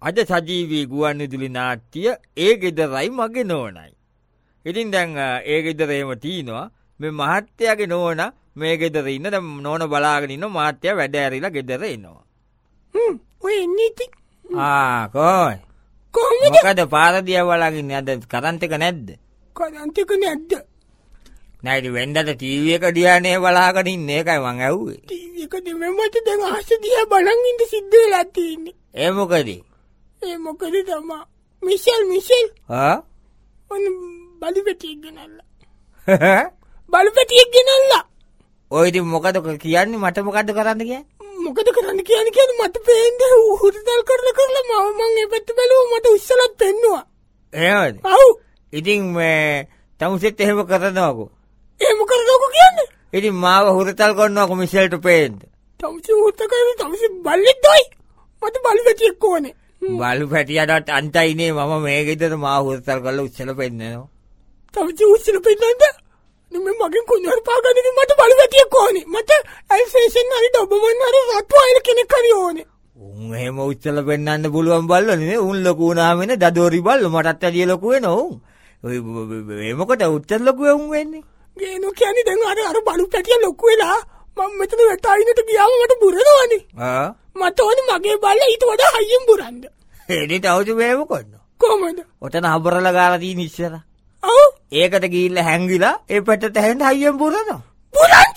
අද සජීවී ගුවන්විදුලි නාට්‍ය ඒ ගෙදරයි මගේ නෝනයි. ඉතින් දැන් ඒ ගෙදර එහෙම තියනවා මේ මහත්තයාගේ නෝන මේ ගෙදර ඉන්න දැන් නෝන බලාගෙන ඉන්න මහත්තයා වැඩ ඇරිලා ගෙදර එනවා. ඔය එන්නේ ඉතින්. කොයි. කොහොමද? මොකද පාරදියා බලාගෙන අද කරන්ට් එක නැද්ද? කරන්ට් එක නැද්ද? නෑ ඉතින් වෙන්දට ටීවී එක දිහානේ බලාගෙන ඉන්නේ ඒකයි මං ඇහුවේ. ටීවී එක දෙමෙමට දැන් අහස දිහා බලන් ඉඳ සිද්ධ වෙලා තියෙන්නේ. ඒ මොකද? ඒ මොකද තමා මිෂෙල් ඔන්න බලුපැටියෙක් ගෙනල්ලා. බලුපැටියෙක් ගෙනල්ලා. ඔය ඉතින් මොකද කියන්නේ මට මොකද්ද කරන්න කියන්නේ? මොකද කරන්න කියන්නේ මට පේන්නේ උහුරුතල් කරලා මම ඒ පැත්ත බැලුවා මට උස්සලත් පෙන්නුවා. එහෙමද? ඔව්. ඉතින් මේ තමුසෙත් එහෙම කරනවකෝ. එහෙම කරනවකෝ කියන්නේ? ඉතින් මාව හුරුතල් කරනවකෝ මිෂෙල්ට පේන්න. තමුසෙ හුරුතල් කරලා තමුසෙ බල්ලෙක්දයි. මට බලුපැටියෙක් ඕනේ. බලුපැටියටත් අන්තයිනේ මම මේ ගෙදර මාව හුරුතල් කරලා උස්සල පෙන්නනවා. තමුසෙ උස්සල පෙන්නන්නද? නෙමෙයි මගෙන් කුණාර පාගන්නේ මට බලුපැටියෙක් ඕනේ. මට ඇල්සේෂන් හරි ඩොබමන් හරි රත්වායිල කෙනෙක් හරි ඕනේ. උන් එහෙම උස්සල පෙන්නන්න පුළුවන් බල්ලෝ නේ. උන් ලොකු වුණාමනේ දඩෝරි බල්ලෝ මටත් වැඩිය ලොකු වෙනවා උන්. ඔය මොකට උත්තර ලොකු උන් වෙන්නේ? ගේනෝ කියන්නේ දැන් අර බලුපැටිය ලොකු වෙලා මම මෙතන වැටායිනට ගියාම මට බුරනවනේ. මට ඕනේ මගේ බල්ලා ඊට වඩා හයියෙන් බුරන්න. එදිට අවුතු මේව කරනවා. කොහමද? ඔතන හබරලා ගාලා තියෙන ඉස්සර. ඔව්. ඒකට ගිහිල්ලා හැංගිලා ඒ පැත්තට හැෙන්න හයියෙන් බුරනවා. බුරන්න.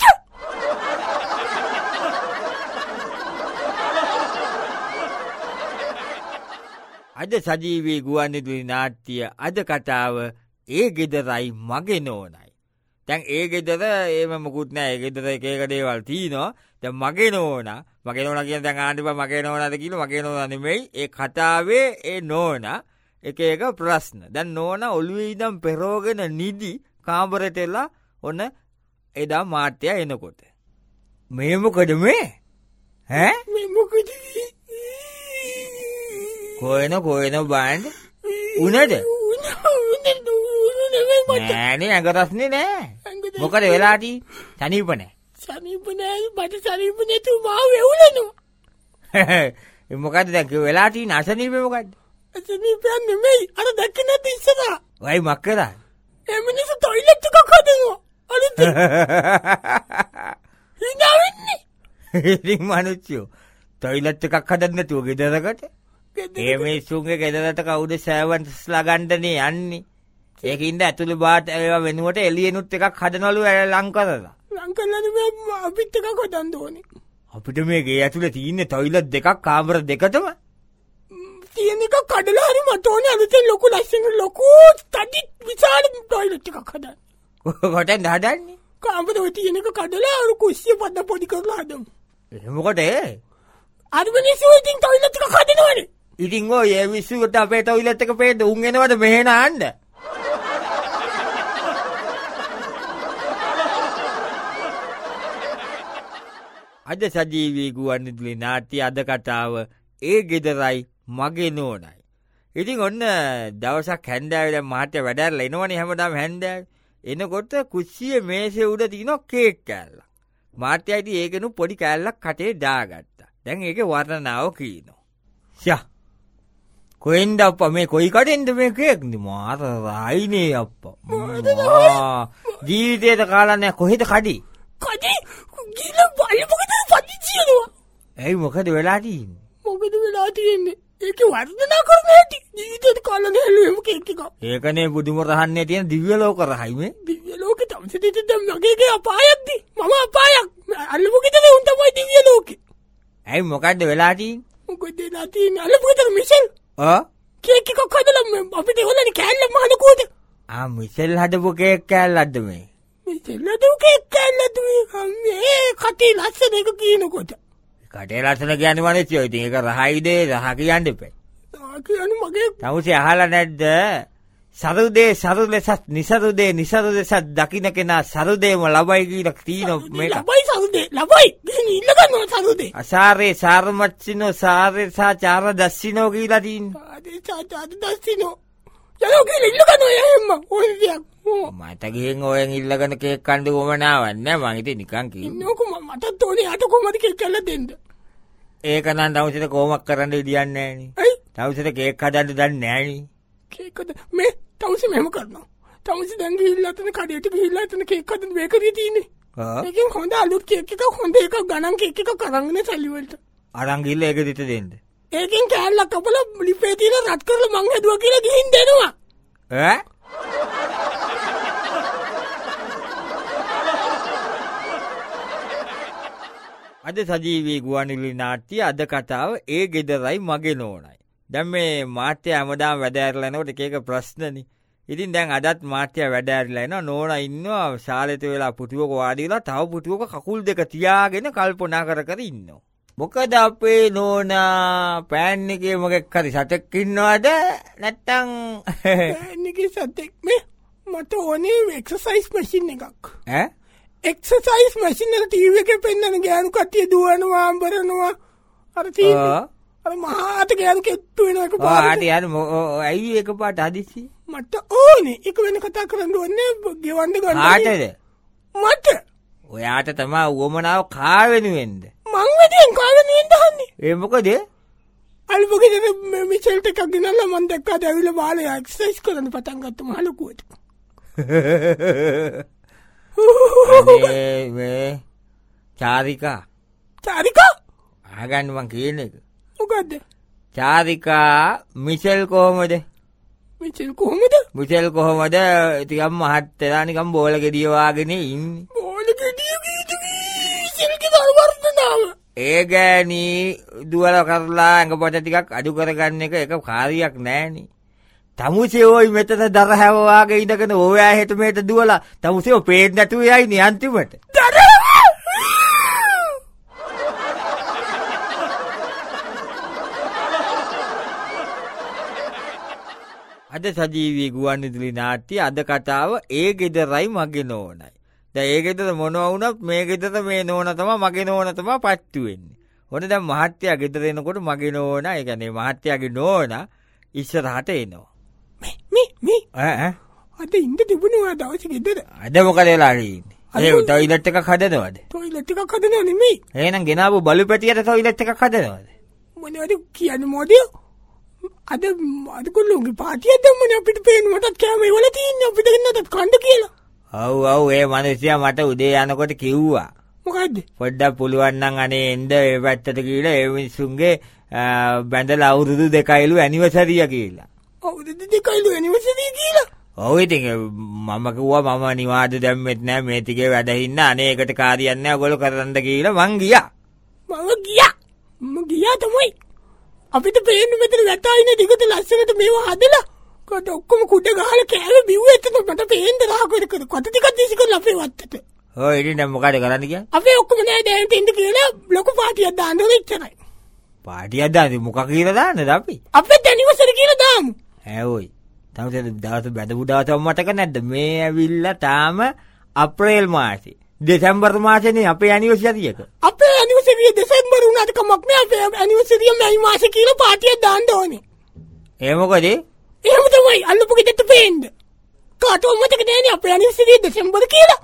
අද සජීවී ගුවන්විදුලි නාට්‍ය අද කතාව ඒ ගෙදරයි මගේ නෝනයි. දැන් ඒ ගෙදර ඒම මොකුත් නෑ. ඒ ගෙදර එක දේවල් තියෙනවා. දැන් මගේ නෝනා කියන දැන් ආන්දිපා මගේ නෝනාද කියලා මගේ නෝනා නෙමෙයි. ඒ කතාවේ ඒ නෝනා එක ප්‍රශ්න. දැන් නෝනා ඔළුවේ ඉඳන් පෙරෝගෙන නිදි කාමරේට එලා ඔන්න එදා මාත්‍යා එනකොට. මේ මොකද මේ? මේ මොකද? කොහෙන බෑන්ඩ් උනද? නෑනේ ඇඟරස්නේ නෑ. මොකද වෙලා තියෙන්නේ? සනීප නෑ. සනීප නෑ මට සනීප නැතු මාව වෙවුලනවා. මොකද දැන් වෙලා තියෙන්නේ අසනීපේ මොකද්ද? අසනීපයක් නෙමෙයි අර දැක්ක නැති ඉස්සරහා. වයි මක්කදා. ඒ මිනිස්සු টয়ලට් එකක් හදනවා. අලුත්. හිනා වෙන්නේ. ඉතින් මනුස්සයෝ টয়ලට් එකක් හදන්න නැතුව ගෙදරකට. ඒ මිනිස්සුන්ගේ ගෙදරට කවුද සර්වන්ට්ස්ලා ගන්නනේ යන්නේ. ඒකින්ද ඇතුළේ බාත් ඒවා වෙනුවට එළියෙනුත් එකක් හදනවලු ලං කරලා. ලං කරලා නෙමෙයි අපිත් එකක් හදන්න ඕනේ. අපිට මේ ගේ ඇතුළේ තියෙන්නේ টয়ලට් දෙකක් කාමර දෙකටම. තියෙන එක කඩලා හරි මට ඕනේ අලුතෙන් ලොකු ලස්සන ලොකු තඩි විශාල টয়ලට් එකක් හදන්න. කොහෙන්ද හදන්නේ? කාමරේ තියෙන එක කඩලා අර කුස්සිය පොඩ පොඩි කරලා හදමු. මොකද අර මිනිස්සු ඉතින් টয়ලට් එකක් හදනවනේ. ඉතින් ඔය ඒ මිනිස්සුන්ට අපේ টয়ලට් එක පේද්ද උන් එනවද මෙහෙ නාන්න? අද සජීවී ගුවන්විදුලි නාට්‍ය අද කතාව ඒ ගෙදරයි මගේ නෝනයි. ඉතින් ඔන්න දවසක් හැන්දෑවේ දැන් මහත්තයා වැඩරලා එනවනේ හැමදාම හැන්දෑවේ. එනකොට කුස්සියේ මේසේ උඩ තියෙන කේක් කෑල්ලක්. මහත්තයා ඉතින් ඒකෙනු පොඩි කෑල්ලක් කටේ දාගත්තා. දැන් ඒකේ වර්ණනාව කියනවා. ෂා කොහෙන්ද අප්පා මේ කොයි කඩෙන්ද මේ කේක් නේ මාර රායිනේ අප්පා. ජීවිතේට කාලා නැහැ කොහෙද කඩේ? කඩේ ගිල බලමුකද පදිච්චියනවා. ඇයි මොකද වෙලා තියෙන්නේ? මොකද වෙලා තියෙන්නේ? ඒකේ වර්ණනා කරන්න ඇති. ජීවිතේට කාලා නැහැ කේක් එක. ඒකනේ බුදුම රහන්නේ තියෙන දිව්‍ය ලෝක රහයි මේ. දිව්‍ය ලෝකේ තමයි දැන් මගේ අපායක්ද? මම අපායක්. අල්ලමුකද උන් තමයි දිව්‍ය ලෝකේ. ඇයි මොකද්ද වෙලා තියෙන්නේ? මොකද වෙලා තියෙන්නේ? අල්ලමුකද මිෂෙල්? කේක් එකක් හදලා අපිට එවලනේ කෑල්ල මහනකෝද? මිෂෙල් හදපු කේක් කෑල්ලක්ද මේ? මිෂෙල් හදපු කේක් කෑල්ලද මේ කටේ ලස්සන එක කියනකොට. කටේ ලස්සන කියන්නේ මනසියෝ. ඉතින් ඒක රහයිද රහ කියන්න එපා. රහ කියන්නේ මගේ තමුසේ අහලා නැද්ද? සරුදේ සරු ලෙසත් නිසරුදේ නිසරු ලෙසත් දකින්න කෙනා සරුදේම ලබයි කියලා තියෙන මේක. ලබයි සරුදේ ලබයි. ගෙන් ඉල්ල ගන්නවා සරුදේ. අසාරේ සාරමච්චිනෝ සාරේ සා චාර දස්සිනෝ කියලා තියෙනවා. ආදී චාර දස්සිනෝ. යනවා කියලා ඉල්ල ගන්නවා එහෙම. ඔය දෙයක්. මට ගිහින් ඔයෙන් ඉල්ලගෙන කේක් කන්න උවමනාවක් නෑ. මං ඉතින් නිකන් කිව්වා. නෝක මටත් ඕනේ යට කොහමද කේක් කළා දෙන්න. ඒක නම් දවසට කොහොමක් කරන්න විදියක් නෑනේ. ඇයි? තවසට කේක් හදන්න දන්නේ නෑනේ. කේකද මේ තවුසේ මෙහෙම කරනවා. තවුසේ දැන් ගිහිල්ලා අතන කඩේට ගිහිල්ලා අතන කේක් හදන්න බේකරිය තියෙන්නේ. ඒකෙන් හොඳ අලුත් කේක් එකක් හොඳ එකක් ගණන් කේක් එකක් අරන්ගෙන සල්ලි වලට. අරන් ගිහලා ඒක දෙට දෙන්න. ඒකෙන් කෑල්ලක් කපලා ලිපේ තියලා රත් කරලා මං හැදුවා කියලා ගිහින් දෙනවා. ඈ? අද සජීවී ගුවන්විදුලි නාට්‍ය අද කතාව ඒ ගෙදරයි මගේ නෝනයි. දැන් මේ මාත්‍ය හැමදාම වැඩ ඇරලා එනකොට එක එක ප්‍රශ්නනේ. ඉතින් දැන් අදත් මාත්‍ය වැඩ ඇරලා එනවා. නෝනා ඉන්නවා ශාලෙට වෙලා පුටුවක වාඩි වෙලා තව පුටුවක කකුල් දෙක තියාගෙන කල්පනා කර කර ඉන්නවා. මොකද අපේ නෝනා පෑන් එකේ මොකෙක් හරි සතෙක් ඉන්නවද නැත්තම් පෑන් එකේ සතෙක් මේ මට ඕනේ එක්සර්සයිස් මැෂින් එකක්. ඈ? එක්සර්සයිස් මැෂින් එක ටීවී එකේ පෙන්නන ගෑනු කට්ටිය දුවනවා අම්බරනවා අර ටීවී අර මහාට ගෑනු කෙට්ටු වෙන එක පාට යන ඇයි එක පාට හදිසි මට ඕනේ ඒක වෙන කතා කරන්න ඕනේ ගෙවන්න ගන්න කාටද මට ඔයාට තමයි උවමනාව කා වෙනුවෙන්ද මං වෙදින් කා වෙනුවෙන්ද හන්නේ ඒ මොකද අල්පගෙදර මිචෙල්ට එකක් ගෙනල්ලා මං දැක්කා දැවිලා බාලේ එක්සර්සයිස් කරන්න පටන් ගත්තා මහලුකුවට මේ චාරිකා ආගන්න මං කියන එක මොකද්ද චාරිකා මිෂෙල් කොහමද මිෂෙල් කොහමද ටිකක් මහත් වෙලා නිකන් බෝල ගෙඩිය වාගෙන ඉන්නේ බෝල ගෙඩිය මිෂෙල්ගේ දරුවර්තනාව ඒ ගෑණි දුවල කරලා ඇඟපොට ටිකක් අඩු කරගන්න එක කාර්යයක් නෑනේ තමුසේ ඔයි මෙතන දර හැවවාගේ ඉඳගෙන ඕයා හෙට මෙහෙට දුවලා තමුසේ පේන්නේ නැතුව යයිනේ අන්තිමට. අද සජීවී ගුවන්විදුලි නාට්‍ය අද කතාව ඒ ගෙදරයි මගේ නෝනයි. දැන් ඒ ගෙදර මොනවා වුණත් මේ ගෙදර මේ නෝන තමයි මගේ නෝන තමයි පත්තු වෙන්නේ. ඔන්න දැන් මහත්තයා ගෙදර එනකොට මගේ නෝනා ඒ කියන්නේ මහත්තයාගේ නෝනා ඉස්සරහට එනවා. මේ අද ඉන්න තිබුණා දවසේ ගෙදර. අද මොකද වෙලා ඉන්නේ? ඒ ටොයිලට් එකක් හදනවද? ටොයිලට් එකක් හදනව නෙමෙයි. එහෙනම් ගෙනාවු බලුපැටියට ටොයිලට් එකක් හදනවද? මොනවද කියන්නේ මොදියෝ? අද කොල්ලෝගේ පාටියක් දැම්මනේ අපිට පේන මටත් කැමේ වල තියෙන්නේ අපිට ගෙන්නත් කන්න කියලා. ඔව් ඒ මිනිස්සයා මට උදේ යනකොට කිව්වා. මොකද්ද? පොඩ්ඩක් පුළුවන් නම් අනේ එන්න ඒ පැත්තට ගිහලා ඒ මිනිස්සුන්ගේ බැඳලා අවුරුදු 2යිලු ඇනිවර්සරිය කියලා. අවුරුදු 2යිලු ඇනිවර්සරිය කියලා? ඔව් ඉතින් මම කිව්වා මම නිවාඩ දැම්මෙත් නෑ මේ ටිකේ වැඩ හින්න අනේ ඒකට කාරියක් නෑ ඔයගොල්ලෝ කරන්න කියලා මං ගියා. මම ගියා තමයි. අපිට පේන්නේ මෙතන වැටයිනේ දිගට ලස්සනට මේව හදලා කොට ඔක්කොම කුඩ ගහලා කෑවේ බිව්වේ එතන මට පේන්නේ රහ කර කොට ටිකක් දිසි කරලා අපේ වත්තට. ඔය ඉතින් දැන් මොකද කරන්න කියන්නේ? අපේ ඔක්කොම නෑ දැන් තින්ද කියලා ලොකු පාටියක් දාන්න ඕනේ ඉච්චරයි. පාටියක් දාන්නේ මොකක් කියලා දාන්නද අපි? අපේ ඇනිවර්සරි කියලා දාමු. ඔයි. තවද දවස් බැඳපු දවස් මතක නැද්ද? මේ ඇවිල්ලා තාම අප්‍රේල් මාසේ. දෙසැම්බර් මාසේනේ අපේ ඇනිවර්සරි එක. අපේ ඇනිවර්සරි දෙසැම්බර් උනාට කමක් නෑ අපේ ඇනිවර්සරි මේ මාසේ කියලා පාටියක් දාන්න ඕනේ. ඒ මොකද? එහෙම තමයි අල්ලපු ගෙදරට පේන්නේ. කාටවත් මතක නෑනේ අපේ ඇනිවර්සරි දෙසැම්බර් කියලා.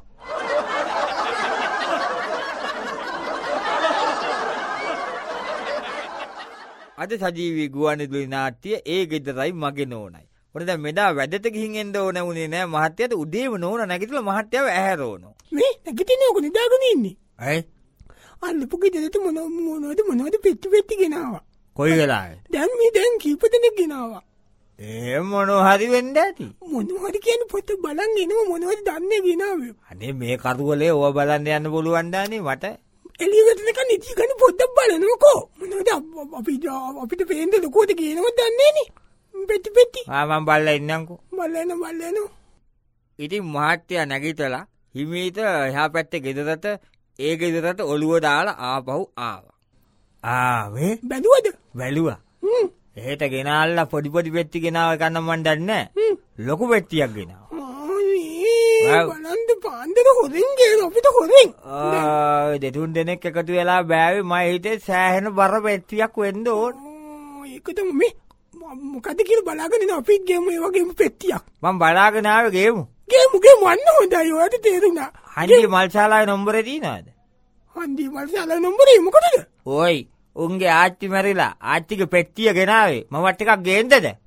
අද සජීවී ගුවන්විදුලි නාට්‍ය ඒ ගෙදරයි මගේ නෝනයි. ඔන්න දැන් මෙදා වැඩට ගිහින් එන්න ඕන වුණේ නෑ මහත්තයාට උදේම නෝන නැගිටලා මහත්තයාව ඇහැරෝනෝ. මේ නැගිටින්නේ ඔක නිදාගෙන ඉන්නේ. ඇයි? අල්ලපු ගෙදරට මොනවද පෙට්ටි ගෙනාවා. කොයි වෙලාවේ? දැන් කීප දෙනෙක් ගෙනාවා. ඒ මොනවා හරි වෙන්න ඇති. මොනවා හරි කියන්නේ පොත බලන් එනවා මොනවද දන්නේ ගෙනාවේ. අනේ මේ කරුවලේ ඕව බලන්න යන්න පුළුවන් දානේ මට. එළියට නිකන් ඉති ගන්න පොඩ්ඩක් බලනකො. මොනවද අපිට පේන්නේ ලොකුවට කියනවත් දන්නේ නේ. පෙට්ටි. මම බලලා ඉන්නම්කෝ. බලන්න. ඉතින් මහත්තයා නැගිටලා හිමීට එහා පැත්තේ ගෙදරට ඒ ගෙදරට ඔළුව දාලා ආපහු ආවා. මේ බැලුවා. එහෙට ගෙනාල්ලා පොඩි පෙට්ටි ගෙනාව ගන්න මන් දන්නේ නැහැ. ලොකු පෙට්ටියක් ගෙනාවා. බලන්න පාන්දර හොරෙන් ගේන අපිට හොරෙන්. දෙතුන් දෙනෙක් එකතු වෙලා බෑවේ මම හිතේ සෑහෙන බර පෙට්ටියක් වෙන්න ඕන. ඒක තමයි මේ මොකද කියලා බලාගෙන ඉන්න අපි ගේමු ඒ වගේම පෙට්ටියක්. මම බලාගෙන ආවේ ගේමු. ගේමු අන්න හොඳයි ඔයාලට තේරුණා. හන්දි මල්ශාලාවේ නම්බරේ තියනවාද? හන්දි මල්ශාලාවේ නම්බරේ මොකටද? ඔයි උන්ගේ ආච්චි මැරිලා ආච්චිගේ පෙට්ටිය ගෙනාවේ මමත් එකක් ගේන්නද?